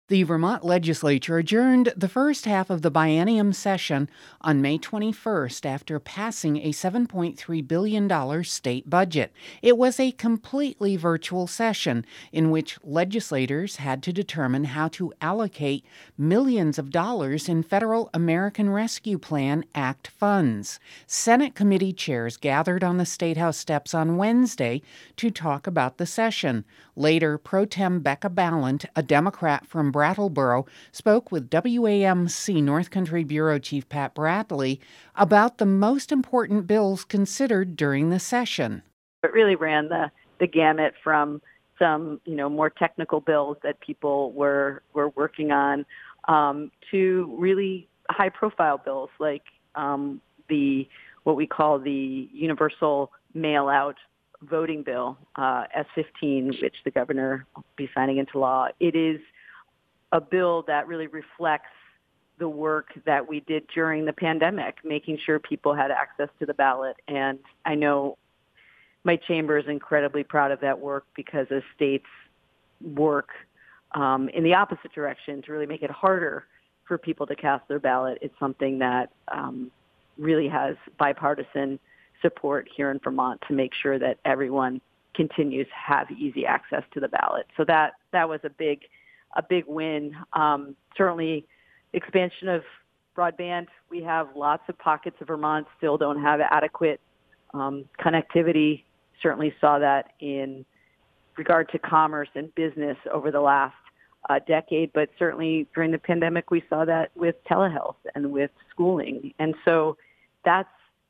The Vermont legislature adjourned the first half of the biennium session on May 21st after passing a $7.3 billion state budget. It was a completely virtual session in which legislators had to determine how to allocate millions of dollars in federal American Rescue Plan Act funds. Senate committee chairs gathered on the State House steps on Wednesday to talk about the session. Later, Pro Tem Becca Balint, a Democrat from Brattleboro, spoke with WAMC North Country Bureau Chief Pat Bradley about the most important bills considered during the session. It really ran the gamut from some, more technical bills that people were working on to really high-profile bills like what we call the Universal Mail-Out Voting Bill, S-15, which the governor will be signing into law. It is a bill that really reflects the work that we did during the pandemic, making sure people had access to the ballot. And I know my chamber is incredibly proud of that work because the states work in the opposite direction to really make it harder for people to cast their ballot. It's something that really has bipartisan support here in Vermont to make sure that everyone continues to have easy access to the ballot. So that was a big win. Certainly expansion of broadband. We have lots of pockets of Vermont still don't have adequate connectivity. Certainly saw that in regard to commerce and business over the last decade, but certainly during the pandemic, we saw that with telehealth and with schooling. And so that's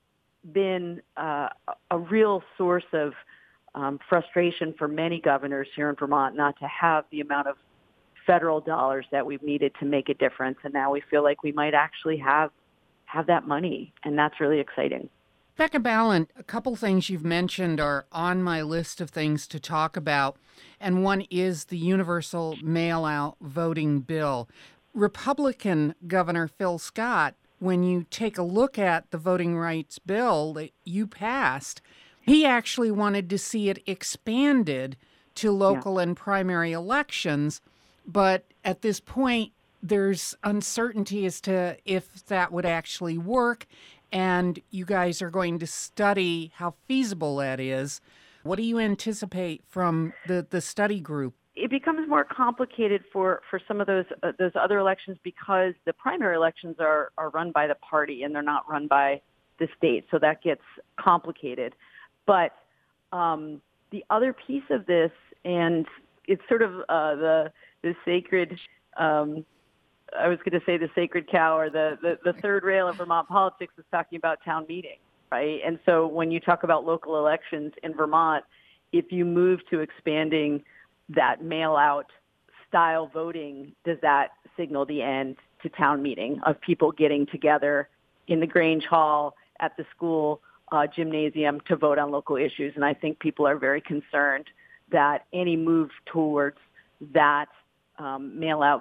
been a real source of frustration for many governors here in Vermont not to have the amount of federal dollars that we've needed to make a difference. And now we feel like we might actually have that money, and that's really exciting. Becca Balint, a couple things you've mentioned are on my list of things to talk about, and one is the Universal Mail-Out Voting Bill. Republican Governor Phil Scott, when you take a look at the voting rights bill that you passed, he actually wanted to see it expanded to local and primary elections. But at this point, there's uncertainty as to if that would actually work. And you guys are going to study how feasible that is. What do you anticipate from the study group? It becomes more complicated for some of those other elections because the primary elections are run by the party and they're not run by the state. So that gets complicated. But the other piece of this, and it's sort of the sacred, I was going to say the sacred cow or the third rail of Vermont politics is talking about town meeting, right? And so when you talk about local elections in Vermont, if you move to expanding that mail-out style voting, does that signal the end to town meeting of people getting together in the Grange Hall at the school gymnasium to vote on local issues? And I think people are very concerned that any move towards that mail-out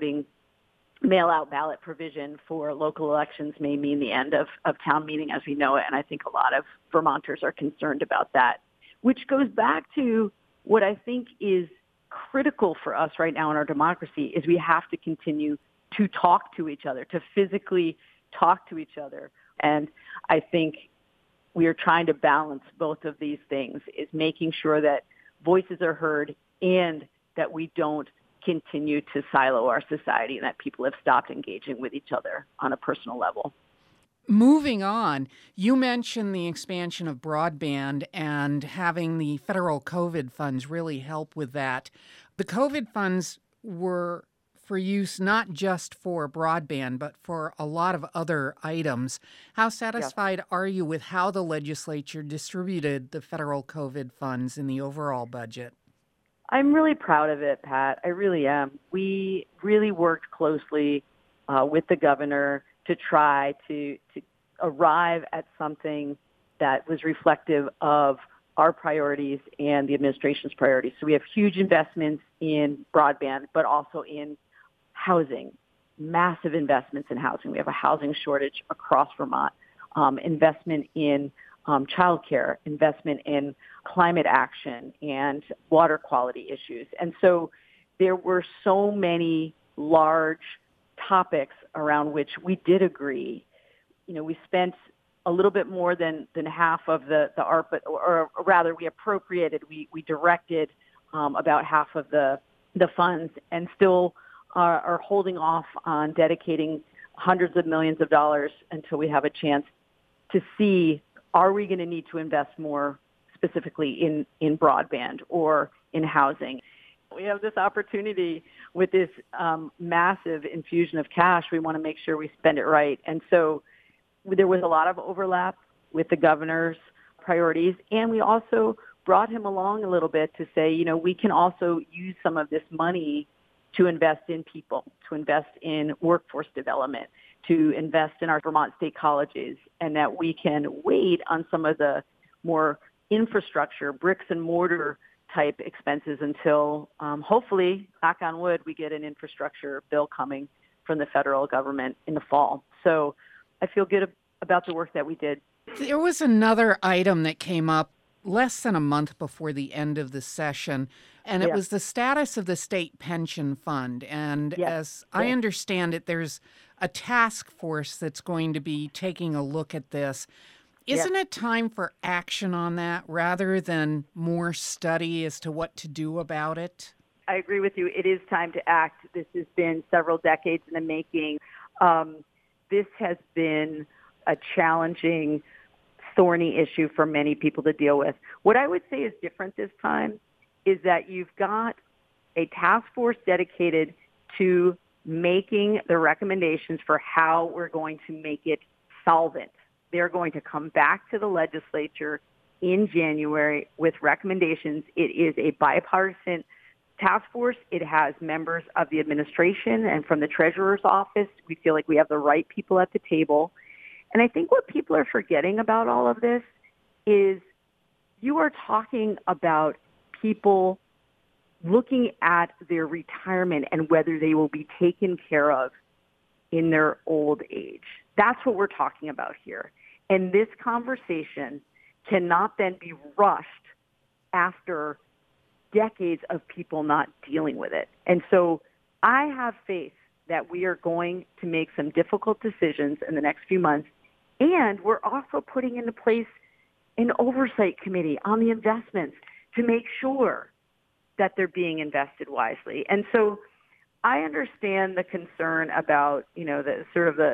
ballot provision for local elections may mean the end of town meeting as we know it. And I think a lot of Vermonters are concerned about that, which goes back to what I think is critical for us right now in our democracy is we have to continue to talk to each other, to physically talk to each other. And I think we are trying to balance both of these things, is making sure that voices are heard and that we don't continue to silo our society and that people have stopped engaging with each other on a personal level. Moving on, you mentioned the expansion of broadband and having the federal COVID funds really help with that. The COVID funds were for use not just for broadband, but for a lot of other items. How satisfied are you with how the legislature distributed the federal COVID funds in the overall budget? I'm really proud of it, Pat. I really am. We really worked closely with the governor to try to arrive at something that was reflective of our priorities and the administration's priorities. So we have huge investments in broadband, but also in housing, massive investments in housing. We have a housing shortage across Vermont, investment in childcare, investment in climate action and water quality issues. And so there were so many large topics around which we did agree. We spent a little bit more than half of the ARPA, or rather we appropriated, we directed about half of the funds, and still are holding off on dedicating hundreds of millions of dollars until we have a chance to see, are we going to need to invest more specifically in broadband or in housing? We have this opportunity with this massive infusion of cash. We want to make sure we spend it right. And so there was a lot of overlap with the governor's priorities. And we also brought him along a little bit to say, we can also use some of this money to invest in people, to invest in workforce development, to invest in our Vermont state colleges, and that we can wait on some of the more infrastructure, bricks and mortar type expenses until hopefully, knock on wood, we get an infrastructure bill coming from the federal government in the fall. So I feel good about the work that we did. There was another item that came up less than a month before the end of the session, and it was the status of the state pension fund. And as I understand it, there's a task force that's going to be taking a look at this. Isn't it time for action on that rather than more study as to what to do about it? I agree with you. It is time to act. This has been several decades in the making. This has been a challenging, thorny issue for many people to deal with. What I would say is different this time is that you've got a task force dedicated to making the recommendations for how we're going to make it solvent. They're going to come back to the legislature in January with recommendations. It is a bipartisan task force. It has members of the administration and from the treasurer's office. We feel like we have the right people at the table. And I think what people are forgetting about all of this is you are talking about people looking at their retirement and whether they will be taken care of in their old age. That's what we're talking about here. And this conversation cannot then be rushed after decades of people not dealing with it. And so I have faith that we are going to make some difficult decisions in the next few months. And we're also putting into place an oversight committee on the investments to make sure that they're being invested wisely. And so I understand the concern about, the sort of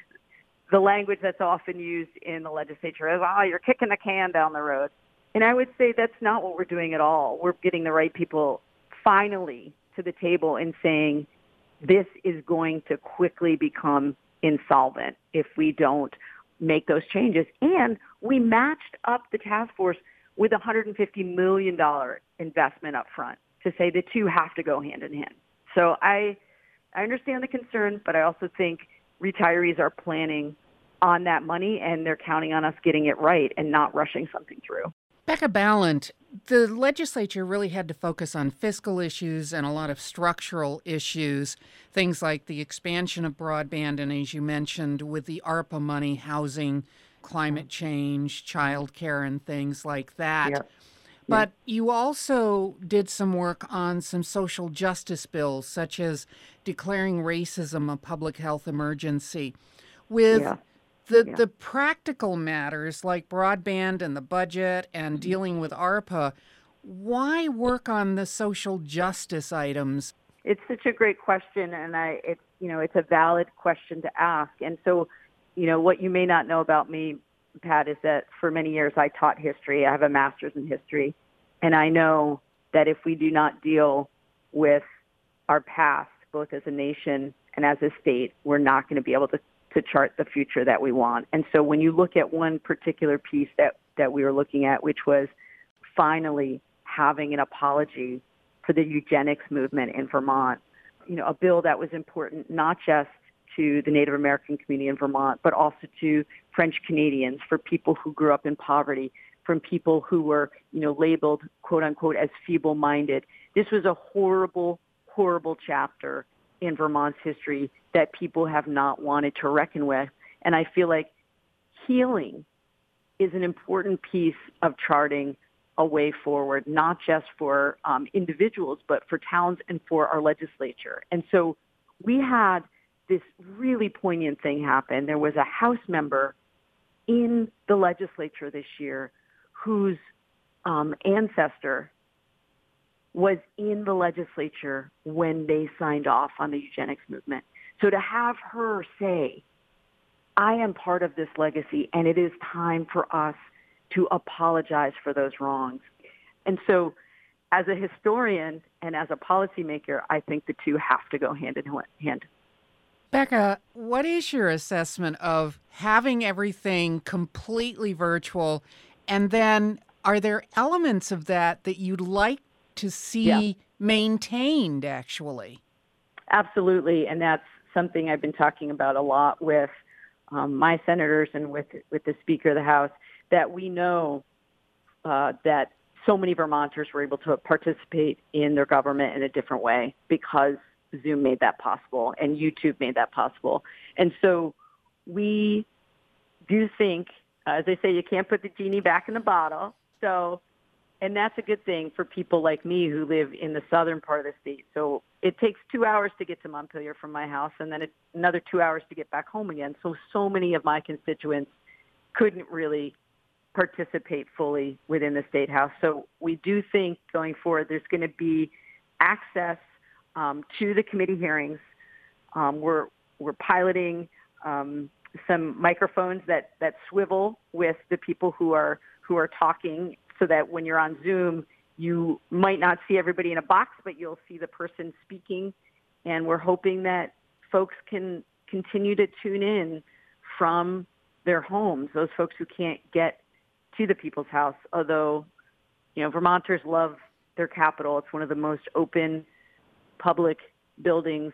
the language that's often used in the legislature as, you're kicking the can down the road. And I would say that's not what we're doing at all. We're getting the right people finally to the table and saying this is going to quickly become insolvent if we don't make those changes. And we matched up the task force with a $150 million investment up front to say the two have to go hand in hand. So I understand the concern, but I also think retirees are planning on that money and they're counting on us getting it right and not rushing something through. Becca Balint, the legislature really had to focus on fiscal issues and a lot of structural issues, things like the expansion of broadband and, as you mentioned, with the ARPA money, housing, climate change, child care, and things like that. Yeah. But you also did some work on some social justice bills, such as declaring racism a public health emergency. With the practical matters like broadband and the budget and dealing with ARPA, why work on the social justice items? It's such a great question, and it's a valid question to ask. And so, what you may not know about me, Pat, is that for many years I taught history. I have a master's in history, and I know that if we do not deal with our past, both as a nation and as a state, we're not going to be able to chart the future that we want. And so when you look at one particular piece that we were looking at, which was finally having an apology for the eugenics movement in Vermont, a bill that was important not just to the Native American community in Vermont, but also to French Canadians, for people who grew up in poverty, from people who were, labeled, quote unquote, as feeble-minded. This was a horrible, horrible chapter in Vermont's history that people have not wanted to reckon with. And I feel like healing is an important piece of charting a way forward, not just for individuals, but for towns and for our legislature. And so we had this really poignant thing happen. There was a House member in the legislature this year whose ancestor was in the legislature when they signed off on the eugenics movement. So to have her say, I am part of this legacy, and it is time for us to apologize for those wrongs. And so as a historian and as a policymaker, I think the two have to go hand in hand. Becca, what is your assessment of having everything completely virtual? And then are there elements of that you'd like to see maintained, actually? Absolutely. And that's something I've been talking about a lot with my senators and with the Speaker of the House, that we know that so many Vermonters were able to participate in their government in a different way because Zoom made that possible and YouTube made that possible. And so we do think, as they say, you can't put the genie back in the bottle. So, and that's a good thing for people like me who live in the southern part of the state. So it takes 2 hours to get to Montpelier from my house, and then another 2 hours to get back home again. So many of my constituents couldn't really participate fully within the State House. So we do think going forward there's going to be access to the committee hearings. We're piloting some microphones that swivel with the people who are talking, so that when you're on Zoom, you might not see everybody in a box, but you'll see the person speaking. And we're hoping that folks can continue to tune in from their homes, those folks who can't get to the People's House. Although, Vermonters love their Capitol. It's one of the most open public buildings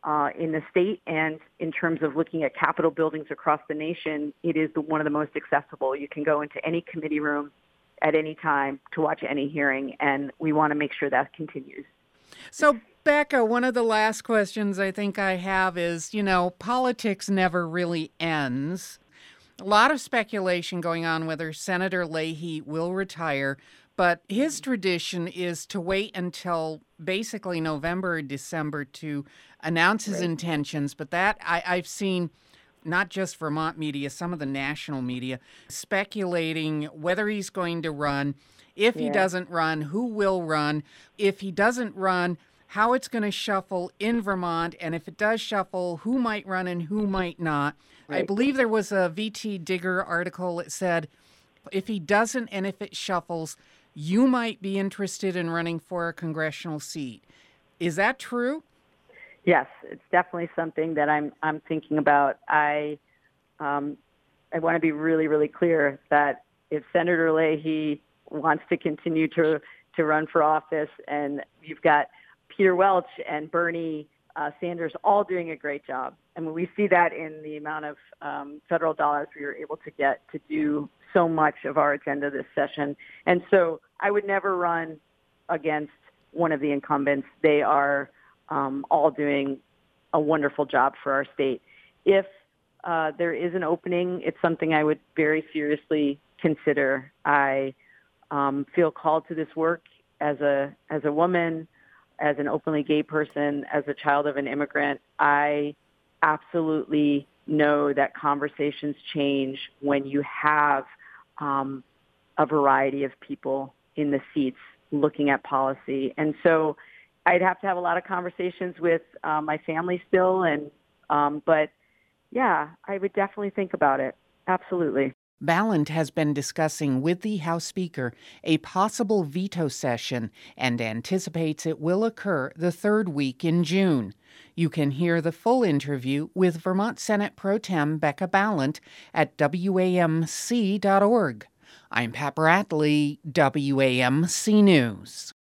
in the state. And in terms of looking at Capitol buildings across the nation, it is one of the most accessible. You can go into any committee room at any time to watch any hearing, and we want to make sure that continues. So, Becca, one of the last questions I think I have is, politics never really ends. A lot of speculation going on whether Senator Leahy will retire, but his tradition is to wait until basically November or December to announce his intentions. But that I've seen not just Vermont media, some of the national media speculating whether he's going to run. If he doesn't run, who will run? If he doesn't run, how it's going to shuffle in Vermont, and if it does shuffle, who might run and who might not. Right. I believe there was a VT Digger article that said, if he doesn't and if it shuffles, you might be interested in running for a congressional seat. Is that true? Yes, it's definitely something that I'm thinking about. I want to be really, really clear that if Senator Leahy wants to continue to run for office, and you've got Peter Welch and Bernie Sanders all doing a great job. I mean, we see that in the amount of federal dollars we were able to get to do so much of our agenda this session. And so I would never run against one of the incumbents. They are all doing a wonderful job for our state. If there is an opening, it's something I would very seriously consider. I feel called to this work as a woman, as an openly gay person, as a child of an immigrant. I absolutely know that conversations change when you have a variety of people in the seats looking at policy. And so I'd have to have a lot of conversations with my family still. But yeah, I would definitely think about it. Absolutely. Balint has been discussing with the House Speaker a possible veto session and anticipates it will occur the third week in June. You can hear the full interview with Vermont Senate Pro Tem Becca Balint at WAMC.org. I'm Pat Bradley, WAMC News.